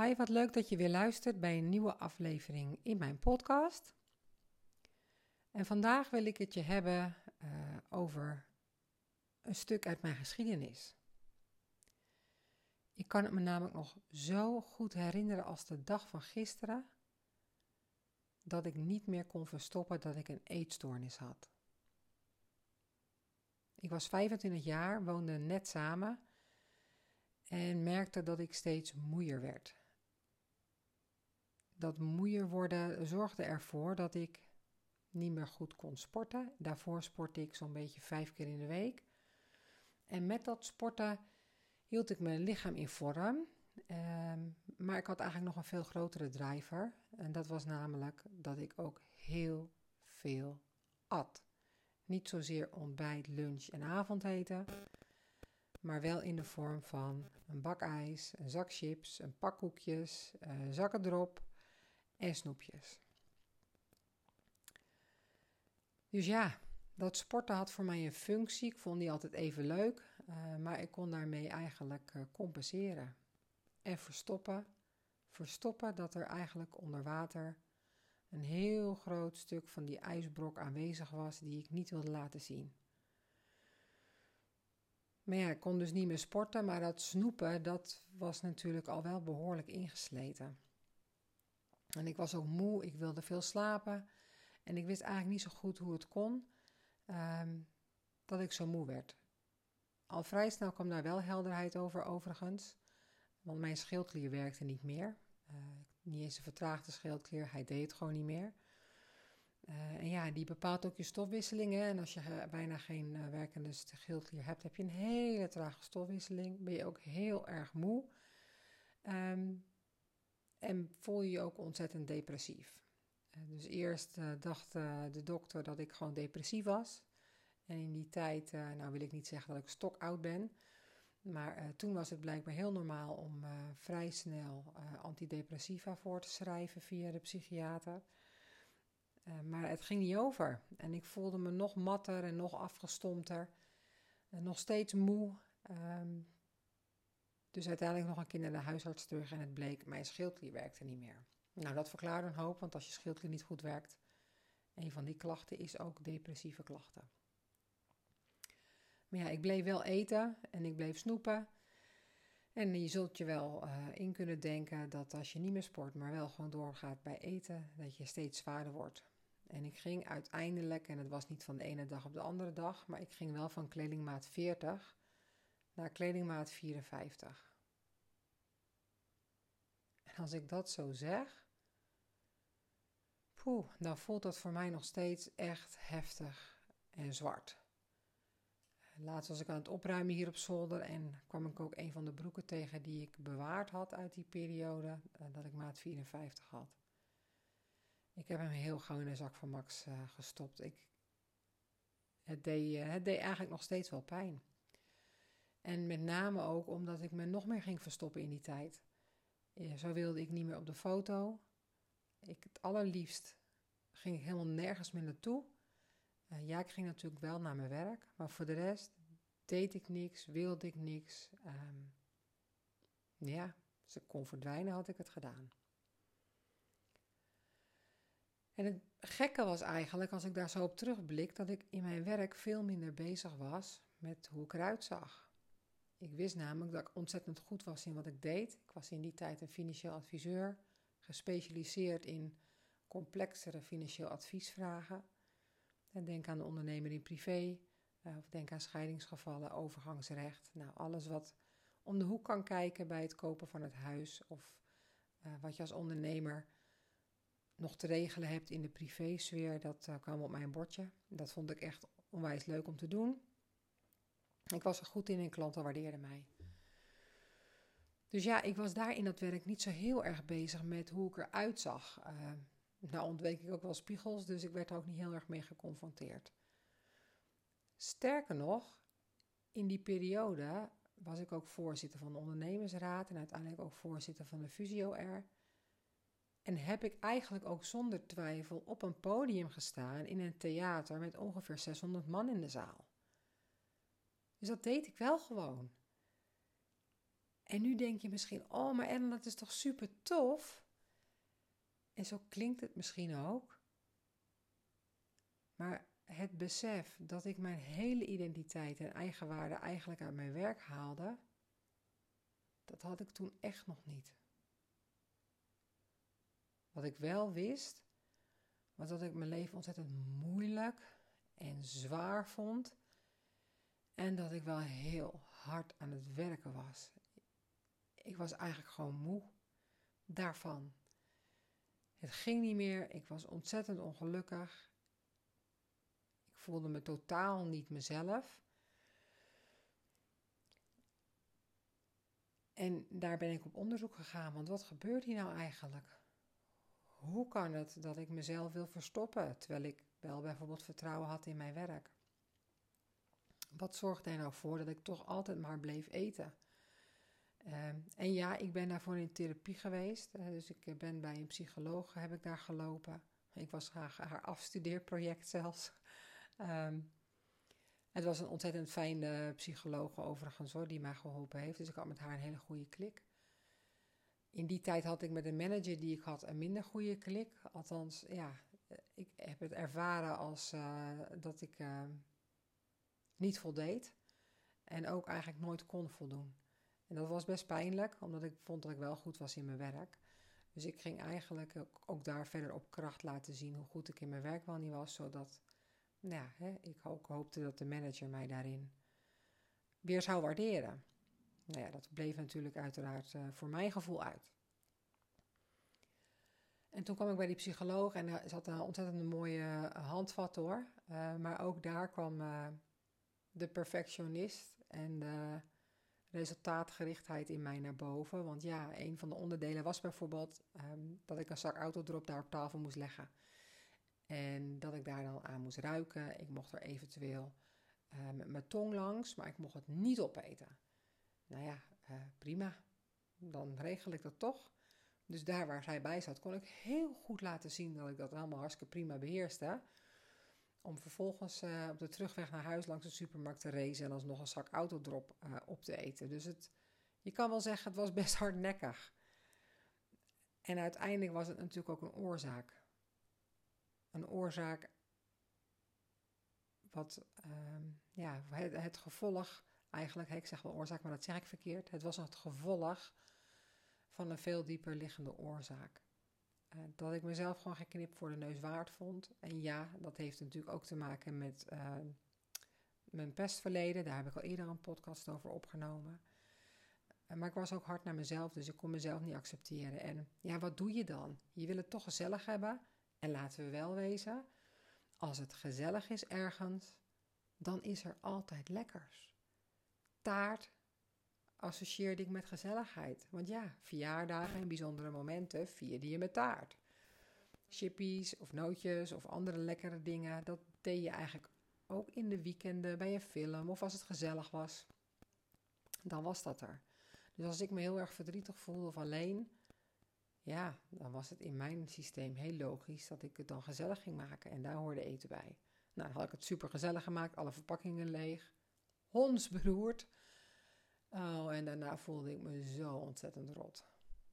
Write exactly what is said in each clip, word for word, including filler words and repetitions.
Hi, wat leuk dat je weer luistert bij een nieuwe aflevering in mijn podcast. En vandaag wil ik het je hebben uh, over een stuk uit mijn geschiedenis. Ik kan het me namelijk nog zo goed herinneren als de dag van gisteren, dat ik niet meer kon verstoppen dat ik een eetstoornis had. Ik was vijfentwintig jaar, woonde net samen en merkte dat ik steeds moeier werd. Dat moeier worden zorgde ervoor dat ik niet meer goed kon sporten. Daarvoor sportte ik zo'n beetje vijf keer in de week. En met dat sporten hield ik mijn lichaam in vorm. Um, maar ik had eigenlijk nog een veel grotere driver. En dat was namelijk dat ik ook heel veel at. Niet zozeer ontbijt, lunch en avondeten. Maar wel in de vorm van een bak ijs, een zak chips, een pak koekjes, uh, zakken drop en snoepjes. Dus ja, dat sporten had voor mij een functie. Ik vond die altijd even leuk, uh, maar ik kon daarmee eigenlijk uh, compenseren. En verstoppen, verstoppen dat er eigenlijk onder water een heel groot stuk van die ijsbrok aanwezig was die ik niet wilde laten zien. Maar ja, ik kon dus niet meer sporten, maar dat snoepen, dat was natuurlijk al wel behoorlijk ingesleten. En ik was ook moe, ik wilde veel slapen en ik wist eigenlijk niet zo goed hoe het kon um, dat ik zo moe werd. Al vrij snel kwam daar wel helderheid over overigens, want mijn schildklier werkte niet meer. Uh, niet eens een vertraagde schildklier, hij deed het gewoon niet meer. Uh, en ja, die bepaalt ook je stofwisselingen. En als je uh, bijna geen uh, werkende schildklier hebt, heb je een hele trage stofwisseling. Ben je ook heel erg moe. Um, en voel je je ook ontzettend depressief. Uh, dus eerst uh, dacht uh, de dokter dat ik gewoon depressief was. En in die tijd, uh, nou wil ik niet zeggen dat ik stokoud ben. Maar uh, toen was het blijkbaar heel normaal om uh, vrij snel uh, antidepressiva voor te schrijven via de psychiater. Uh, maar het ging niet over. En ik voelde me nog matter en nog afgestompter. En nog steeds moe. Um, dus uiteindelijk nog een keer naar de huisarts terug en het bleek, mijn schildklier werkte niet meer. Nou, dat verklaart een hoop, want als je schildklier niet goed werkt, een van die klachten is ook depressieve klachten. Maar ja, ik bleef wel eten en ik bleef snoepen. En je zult je wel uh, in kunnen denken dat als je niet meer sport, maar wel gewoon doorgaat bij eten, dat je steeds zwaarder wordt. En ik ging uiteindelijk, en het was niet van de ene dag op de andere dag, maar ik ging wel van kledingmaat veertig naar kledingmaat vierenvijftig. En als ik dat zo zeg, poeh, dan voelt dat voor mij nog steeds echt heftig en zwart. Laatst was ik aan het opruimen hier op zolder en kwam ik ook een van de broeken tegen die ik bewaard had uit die periode, dat ik maat vierenvijftig had. Ik heb hem heel gauw in de zak van Max uh, gestopt. Ik, het, deed, uh, het deed eigenlijk nog steeds wel pijn. En met name ook omdat ik me nog meer ging verstoppen in die tijd. Ja, zo wilde ik niet meer op de foto. Ik, het allerliefst ging ik helemaal nergens meer naartoe. Uh, ja, ik ging natuurlijk wel naar mijn werk, maar voor de rest deed ik niks, wilde ik niks. Um, ja, als ik kon verdwijnen had ik het gedaan. En het gekke was eigenlijk, als ik daar zo op terugblik, dat ik in mijn werk veel minder bezig was met hoe ik eruit zag. Ik wist namelijk dat ik ontzettend goed was in wat ik deed. Ik was in die tijd een financieel adviseur, gespecialiseerd in complexere financieel adviesvragen. Denk aan de ondernemer in privé, of denk aan scheidingsgevallen, overgangsrecht. Nou, alles wat om de hoek kan kijken bij het kopen van het huis of uh, wat je als ondernemer nog te regelen hebt in de privésfeer, dat uh, kwam op mijn bordje. Dat vond ik echt onwijs leuk om te doen. Ik was er goed in en klanten waardeerden mij. Dus ja, ik was daar in dat werk niet zo heel erg bezig met hoe ik eruit zag. Uh, nou ontweek ik ook wel spiegels, dus ik werd er ook niet heel erg mee geconfronteerd. Sterker nog, in die periode was ik ook voorzitter van de ondernemersraad en uiteindelijk ook voorzitter van de Fusio-R. En heb ik eigenlijk ook zonder twijfel op een podium gestaan in een theater met ongeveer zeshonderd man in de zaal. Dus dat deed ik wel gewoon. En nu denk je misschien, oh, maar Ellen, dat is toch super tof? En zo klinkt het misschien ook. Maar het besef dat ik mijn hele identiteit en eigenwaarde eigenlijk uit mijn werk haalde, dat had ik toen echt nog niet. Wat ik wel wist, was dat ik mijn leven ontzettend moeilijk en zwaar vond. En dat ik wel heel hard aan het werken was. Ik was eigenlijk gewoon moe daarvan. Het ging niet meer, ik was ontzettend ongelukkig. Ik voelde me totaal niet mezelf. En daar ben ik op onderzoek gegaan, want wat gebeurt hier nou eigenlijk? Hoe kan het dat ik mezelf wil verstoppen, terwijl ik wel bijvoorbeeld vertrouwen had in mijn werk? Wat zorgde er nou voor dat ik toch altijd maar bleef eten? Uh, en ja, ik ben daarvoor in therapie geweest. Uh, dus ik ben bij een psycholoog, heb ik daar gelopen. Ik was graag haar afstudeerproject zelfs. Um, het was een ontzettend fijne psycholoog overigens hoor, die mij geholpen heeft. Dus ik had met haar een hele goede klik. In die tijd had ik met de manager die ik had een minder goede klik. Althans, ja, ik heb het ervaren als uh, dat ik uh, niet voldeed. En ook eigenlijk nooit kon voldoen. En dat was best pijnlijk, omdat ik vond dat ik wel goed was in mijn werk. Dus ik ging eigenlijk ook, ook daar verder op kracht laten zien hoe goed ik in mijn werk wel niet was. Zodat, nou ja, hè, ik ook hoopte dat de manager mij daarin weer zou waarderen. Nou ja, dat bleef natuurlijk uiteraard uh, voor mijn gevoel uit. En toen kwam ik bij die psycholoog en er zat een ontzettend mooie handvat hoor. Uh, maar ook daar kwam uh, de perfectionist en de resultaatgerichtheid in mij naar boven. Want ja, een van de onderdelen was bijvoorbeeld um, dat ik een zak autodrop daar op tafel moest leggen. En dat ik daar dan aan moest ruiken. Ik mocht er eventueel uh, met mijn tong langs, maar ik mocht het niet opeten. Nou ja, uh, prima. Dan regel ik dat toch. Dus daar waar zij bij zat, kon ik heel goed laten zien dat ik dat allemaal hartstikke prima beheerste. Om vervolgens uh, op de terugweg naar huis langs de supermarkt te racen en alsnog een zak autodrop uh, op te eten. Dus het, je kan wel zeggen, het was best hardnekkig. En uiteindelijk was het natuurlijk ook een oorzaak. Een oorzaak wat, uh, ja, het, het gevolg eigenlijk, ik zeg wel oorzaak, maar dat zeg ik verkeerd. Het was het gevolg van een veel dieper liggende oorzaak. Uh, dat ik mezelf gewoon geen knip voor de neus waard vond. En ja, dat heeft natuurlijk ook te maken met uh, mijn pestverleden. Daar heb ik al eerder een podcast over opgenomen. Uh, maar ik was ook hard naar mezelf, dus ik kon mezelf niet accepteren. En ja, wat doe je dan? Je wil het toch gezellig hebben. En laten we wel wezen, als het gezellig is ergens, dan is er altijd lekkers. Taart associeerde ik met gezelligheid. Want ja, verjaardagen en bijzondere momenten vierde je met taart. Chippies of nootjes of andere lekkere dingen, dat deed je eigenlijk ook in de weekenden bij een film of als het gezellig was. Dan was dat er. Dus als ik me heel erg verdrietig voelde of alleen, ja, dan was het in mijn systeem heel logisch dat ik het dan gezellig ging maken. En daar hoorde eten bij. Nou, dan had ik het super gezellig gemaakt, alle verpakkingen leeg, hondsberoerd. Oh, en daarna voelde ik me zo ontzettend rot.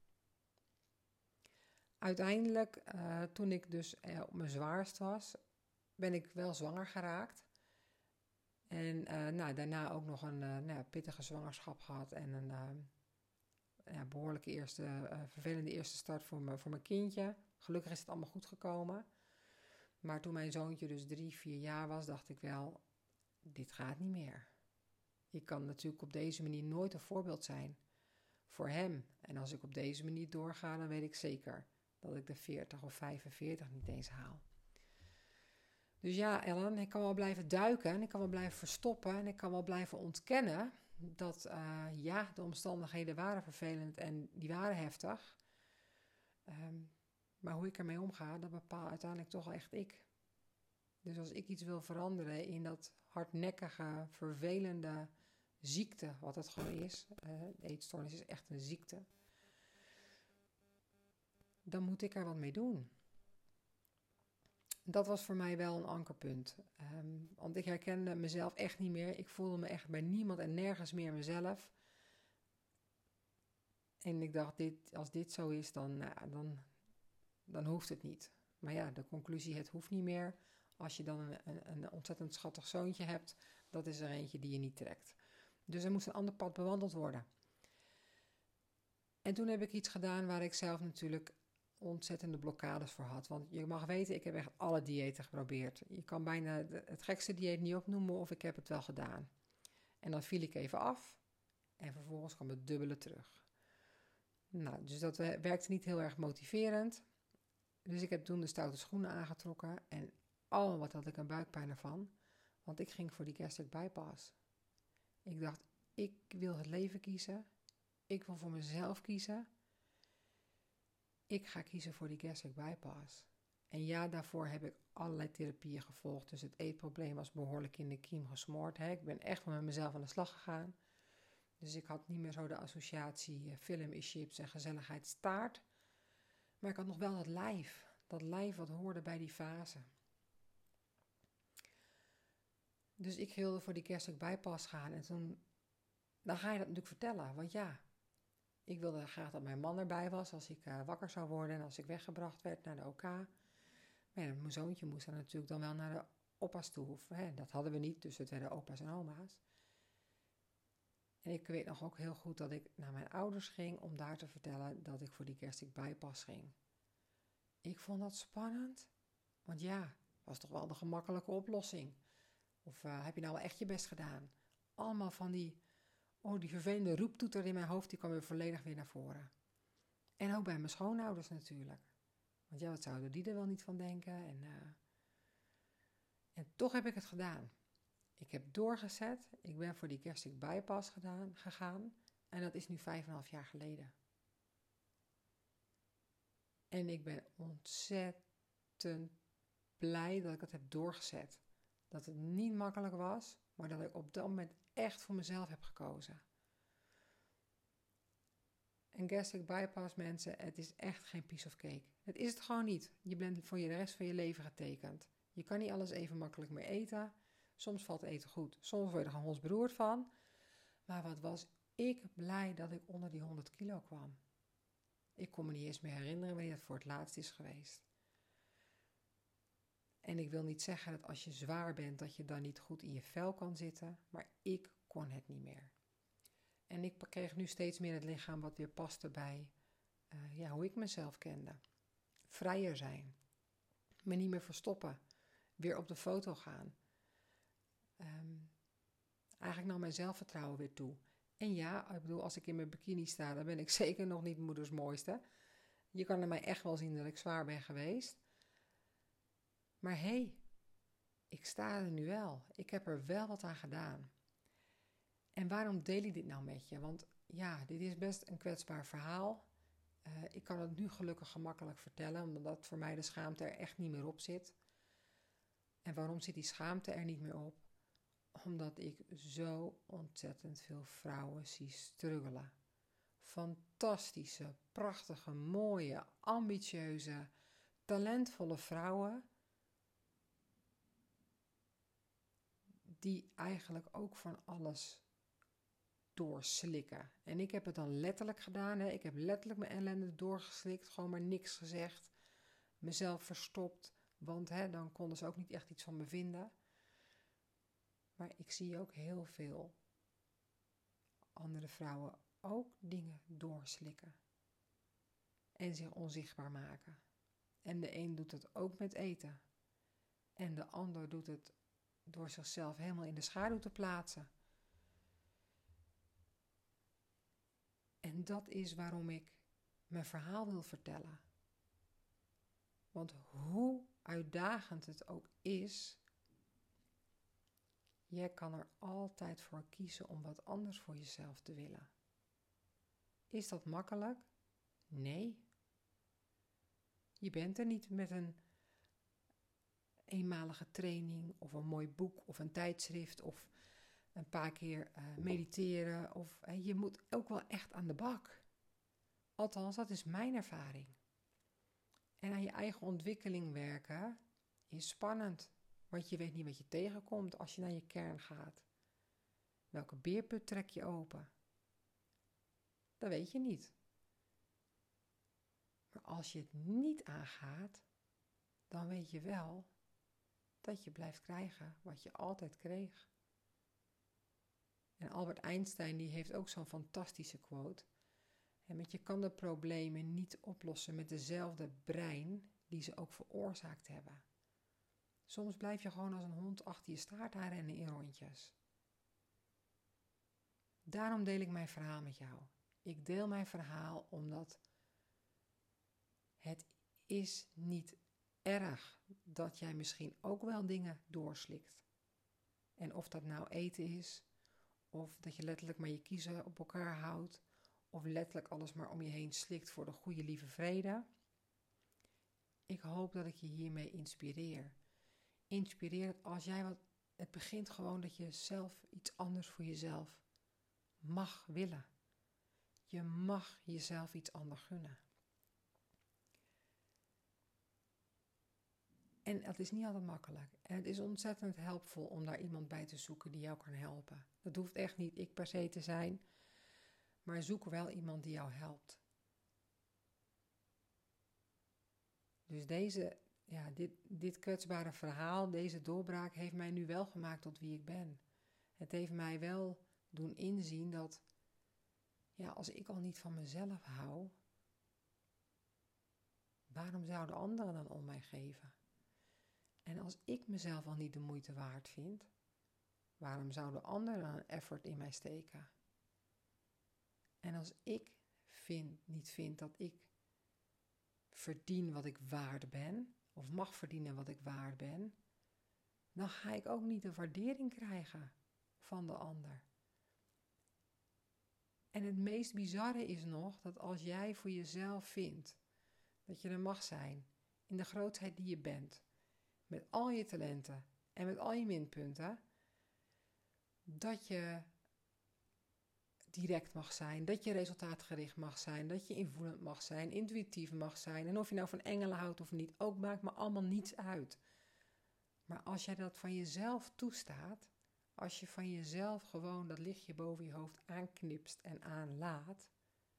Uiteindelijk, uh, toen ik dus uh, op mijn zwaarst was, ben ik wel zwanger geraakt. En uh, nou, daarna ook nog een uh, nou, pittige zwangerschap gehad en een uh, ja, behoorlijke eerste, uh, vervelende eerste start voor, me, voor mijn kindje. Gelukkig is het allemaal goed gekomen. Maar toen mijn zoontje dus drie, vier jaar was, dacht ik wel, dit gaat niet meer. Ik kan natuurlijk op deze manier nooit een voorbeeld zijn voor hem. En als ik op deze manier doorga, dan weet ik zeker dat ik de veertig of vijfenveertig niet eens haal. Dus ja, Ellen, ik kan wel blijven duiken en ik kan wel blijven verstoppen en ik kan wel blijven ontkennen dat uh, ja, de omstandigheden waren vervelend en die waren heftig. Um, maar hoe ik ermee omga, dat bepaal uiteindelijk toch wel echt ik. Dus als ik iets wil veranderen in dat hardnekkige, vervelende ziekte, wat het gewoon is, uh, de eetstoornis is echt een ziekte, dan moet ik er wat mee doen. Dat was voor mij wel een ankerpunt. Um, want ik herkende mezelf echt niet meer. Ik voelde me echt bij niemand en nergens meer mezelf. En ik dacht, dit, als dit zo is, dan, nou, dan, dan hoeft het niet. Maar ja, de conclusie, het hoeft niet meer. Als je dan een, een, een ontzettend schattig zoontje hebt, dat is er eentje die je niet trekt. Dus er moest een ander pad bewandeld worden. En toen heb ik iets gedaan waar ik zelf natuurlijk ontzettende blokkades voor had. Want je mag weten, ik heb echt alle diëten geprobeerd. Je kan bijna het gekste dieet niet opnoemen of ik heb het wel gedaan. En dan viel ik even af en vervolgens kwam het dubbele terug. Nou, dus dat werkte niet heel erg motiverend. Dus ik heb toen de stoute schoenen aangetrokken en oh, wat had ik een buikpijn ervan. Want ik ging voor die gastric bypass. Ik dacht, ik wil het leven kiezen. Ik wil voor mezelf kiezen. Ik ga kiezen voor die gastric bypass. En ja, daarvoor heb ik allerlei therapieën gevolgd. Dus het eetprobleem was behoorlijk in de kiem gesmoord. Hè. Ik ben echt wel met mezelf aan de slag gegaan. Dus ik had niet meer zo de associatie uh, film is chips en gezelligheid staart. Maar ik had nog wel dat lijf. Dat lijf wat hoorde bij die fase. Dus ik wilde voor die gastric bypass gaan. En toen, dan ga je dat natuurlijk vertellen. Want ja, ik wilde graag dat mijn man erbij was als ik uh, wakker zou worden en als ik weggebracht werd naar de O K. Maar ja, mijn zoontje moest dan natuurlijk dan wel naar de opa's toe. Of, hè, dat hadden we niet, dus het werden opa's en oma's. En ik weet nog ook heel goed dat ik naar mijn ouders ging om daar te vertellen dat ik voor die gastric bypass ging. Ik vond dat spannend, want ja, was toch wel de gemakkelijke oplossing. Of uh, heb je nou wel echt je best gedaan? Allemaal van die, oh, die vervelende roeptoeter in mijn hoofd, die kwam weer volledig weer naar voren. En ook bij mijn schoonouders natuurlijk. Want ja, wat zouden die er wel niet van denken? En, uh, en toch heb ik het gedaan. Ik heb doorgezet. Ik ben voor die gastric bypass gedaan, gegaan. En dat is nu vijf en een half jaar geleden. En ik ben ontzettend blij dat ik het heb doorgezet. Dat het niet makkelijk was, maar dat ik op dat moment echt voor mezelf heb gekozen. En gastric bypass, mensen, het is echt geen piece of cake. Het is het gewoon niet. Je bent voor de rest van je leven getekend. Je kan niet alles even makkelijk meer eten. Soms valt eten goed, soms word je er gewoon hondsberoerd van. Maar wat was ik blij dat ik onder die honderd kilo kwam. Ik kon me niet eens meer herinneren wanneer het voor het laatst is geweest. En ik wil niet zeggen dat als je zwaar bent, dat je dan niet goed in je vel kan zitten. Maar ik kon het niet meer. En ik kreeg nu steeds meer het lichaam wat weer paste bij uh, ja, hoe ik mezelf kende. Vrijer zijn. Me niet meer verstoppen. Weer op de foto gaan. Um, eigenlijk nam mijn zelfvertrouwen weer toe. En ja, ik bedoel, als ik in mijn bikini sta, dan ben ik zeker nog niet moeders mooiste. Je kan er mij echt wel zien dat ik zwaar ben geweest. Maar hé, hey, ik sta er nu wel. Ik heb er wel wat aan gedaan. En waarom deel ik dit nou met je? Want ja, dit is best een kwetsbaar verhaal. Uh, ik kan het nu gelukkig gemakkelijk vertellen, omdat voor mij de schaamte er echt niet meer op zit. En waarom zit die schaamte er niet meer op? Omdat ik zo ontzettend veel vrouwen zie struggelen. Fantastische, prachtige, mooie, ambitieuze, talentvolle vrouwen. Die eigenlijk ook van alles doorslikken. En ik heb het dan letterlijk gedaan. Hè? Ik heb letterlijk mijn ellende doorgeslikt. Gewoon maar niks gezegd. Mezelf verstopt. Want hè, dan konden ze ook niet echt iets van me vinden. Maar ik zie ook heel veel andere vrouwen ook dingen doorslikken. En zich onzichtbaar maken. En de een doet het ook met eten. En de ander doet het door zichzelf helemaal in de schaduw te plaatsen. En dat is waarom ik mijn verhaal wil vertellen. Want hoe uitdagend het ook is, jij kan er altijd voor kiezen om wat anders voor jezelf te willen. Is dat makkelijk? Nee. Je bent er niet met een eenmalige training of een mooi boek of een tijdschrift of een paar keer uh, mediteren. Of, uh, je moet ook wel echt aan de bak. Althans, dat is mijn ervaring. En aan je eigen ontwikkeling werken is spannend. Want je weet niet wat je tegenkomt als je naar je kern gaat. Welke beerput trek je open? Dat weet je niet. Maar als je het niet aangaat, dan weet je wel dat je blijft krijgen wat je altijd kreeg. En Albert Einstein die heeft ook zo'n fantastische quote. En met je kan de problemen niet oplossen met dezelfde brein die ze ook veroorzaakt hebben. Soms blijf je gewoon als een hond achter je staart aan rennen in rondjes. Daarom deel ik mijn verhaal met jou. Ik deel mijn verhaal omdat het is niet erg dat jij misschien ook wel dingen doorslikt. En of dat nou eten is, of dat je letterlijk maar je kiezen op elkaar houdt, of letterlijk alles maar om je heen slikt voor de goede lieve vrede. Ik hoop dat ik je hiermee inspireer. Inspireer dat als jij wat, het begint gewoon dat je zelf iets anders voor jezelf mag willen. Je mag jezelf iets anders gunnen. En het is niet altijd makkelijk. En het is ontzettend helpvol om daar iemand bij te zoeken die jou kan helpen. Dat hoeft echt niet ik per se te zijn. Maar zoek wel iemand die jou helpt. Dus deze, ja, dit, dit kwetsbare verhaal, deze doorbraak heeft mij nu wel gemaakt tot wie ik ben. Het heeft mij wel doen inzien dat, ja, als ik al niet van mezelf hou, waarom zouden anderen dan om mij geven? En als ik mezelf al niet de moeite waard vind, waarom zouden anderen dan een effort in mij steken? En als ik vind, niet vind dat ik verdien wat ik waard ben, of mag verdienen wat ik waard ben, dan ga ik ook niet de waardering krijgen van de ander. En het meest bizarre is nog dat als jij voor jezelf vindt dat je er mag zijn in de grootheid die je bent, met al je talenten en met al je minpunten, dat je direct mag zijn, dat je resultaatgericht mag zijn, dat je invoelend mag zijn, intuïtief mag zijn. En of je nou van engelen houdt of niet, ook maakt me allemaal niets uit. Maar als jij dat van jezelf toestaat, als je van jezelf gewoon dat lichtje boven je hoofd aanknipst en aanlaat,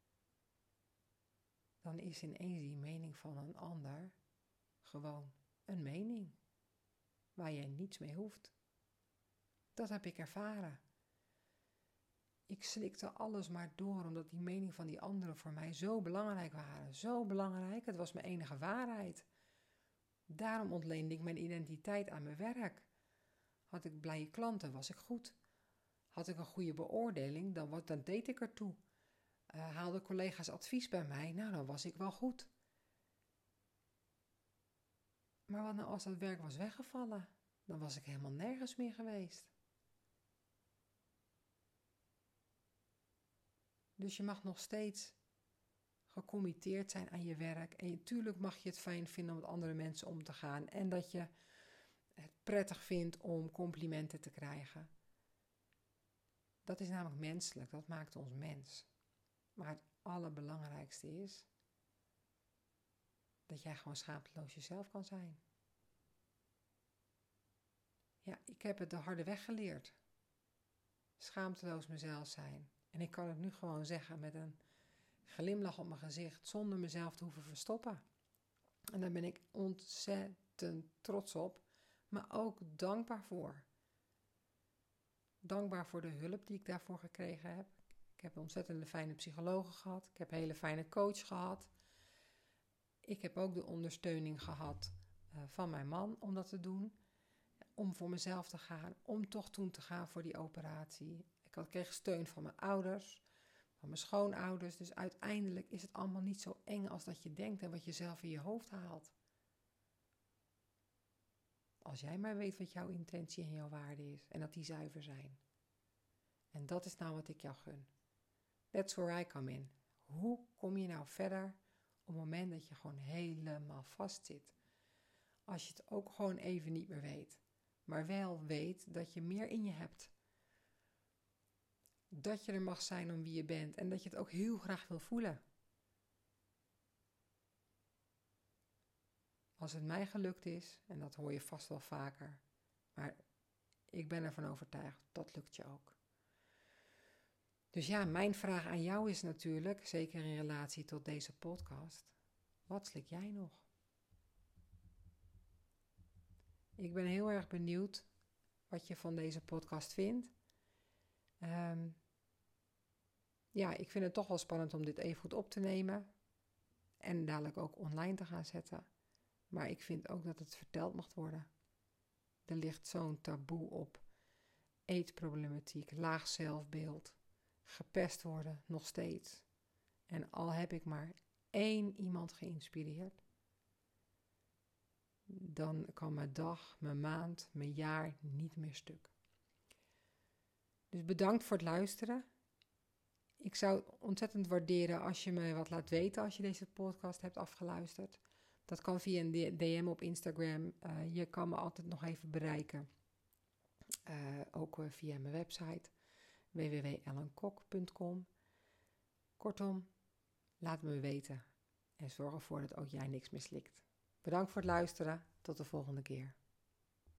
dan is ineens die mening van een ander gewoon een mening waar je niets mee hoeft. Dat heb ik ervaren. Ik slikte alles maar door, omdat die mening van die anderen voor mij zo belangrijk waren. Zo belangrijk, het was mijn enige waarheid. Daarom ontleende ik mijn identiteit aan mijn werk. Had ik blije klanten, was ik goed. Had ik een goede beoordeling, dan, wat, dan deed ik ertoe. Uh, haalden collega's advies bij mij, nou dan was ik wel goed. Maar wat nou als dat werk was weggevallen? Dan was ik helemaal nergens meer geweest. Dus je mag nog steeds gecommitteerd zijn aan je werk. En natuurlijk mag je het fijn vinden om met andere mensen om te gaan. En dat je het prettig vindt om complimenten te krijgen. Dat is namelijk menselijk, dat maakt ons mens. Maar het allerbelangrijkste is dat jij gewoon schaamteloos jezelf kan zijn. Ja, ik heb het de harde weg geleerd. Schaamteloos mezelf zijn. En ik kan het nu gewoon zeggen met een glimlach op mijn gezicht, zonder mezelf te hoeven verstoppen. En daar ben ik ontzettend trots op, maar ook dankbaar voor. Dankbaar voor de hulp die ik daarvoor gekregen heb. Ik heb ontzettend fijne psychologen gehad. Ik heb een hele fijne coach gehad. Ik heb ook de ondersteuning gehad uh, van mijn man om dat te doen. Om voor mezelf te gaan. Om toch toen te gaan voor die operatie. Ik had, kreeg steun van mijn ouders. Van mijn schoonouders. Dus uiteindelijk is het allemaal niet zo eng als dat je denkt. En wat je zelf in je hoofd haalt. Als jij maar weet wat jouw intentie en jouw waarde is. En dat die zuiver zijn. En dat is nou wat ik jou gun. That's where I come in. Hoe kom je nou verder op het moment dat je gewoon helemaal vastzit? Als je het ook gewoon even niet meer weet. Maar wel weet dat je meer in je hebt. Dat je er mag zijn om wie je bent. En dat je het ook heel graag wil voelen. Als het mij gelukt is, en dat hoor je vast wel vaker. Maar ik ben ervan overtuigd, dat lukt je ook. Dus ja, mijn vraag aan jou is natuurlijk, zeker in relatie tot deze podcast. Wat slik jij nog? Ik ben heel erg benieuwd wat je van deze podcast vindt. Um, ja, ik vind het toch wel spannend om dit even goed op te nemen. En dadelijk ook online te gaan zetten. Maar ik vind ook dat het verteld mag worden. Er ligt zo'n taboe op. Eetproblematiek, laag zelfbeeld, gepest worden, nog steeds. En al heb ik maar één iemand geïnspireerd, dan kan mijn dag, mijn maand, mijn jaar niet meer stuk. Dus bedankt voor het luisteren. Ik zou het ontzettend waarderen als je me wat laat weten als je deze podcast hebt afgeluisterd. Dat kan via een D M op Instagram. Uh, je kan me altijd nog even bereiken. Uh, ook uh, via mijn website w w w punt ellen kok punt com. Kortom, laat me weten en zorg ervoor dat ook jij niks mislikt. Bedankt voor het luisteren. Tot de volgende keer.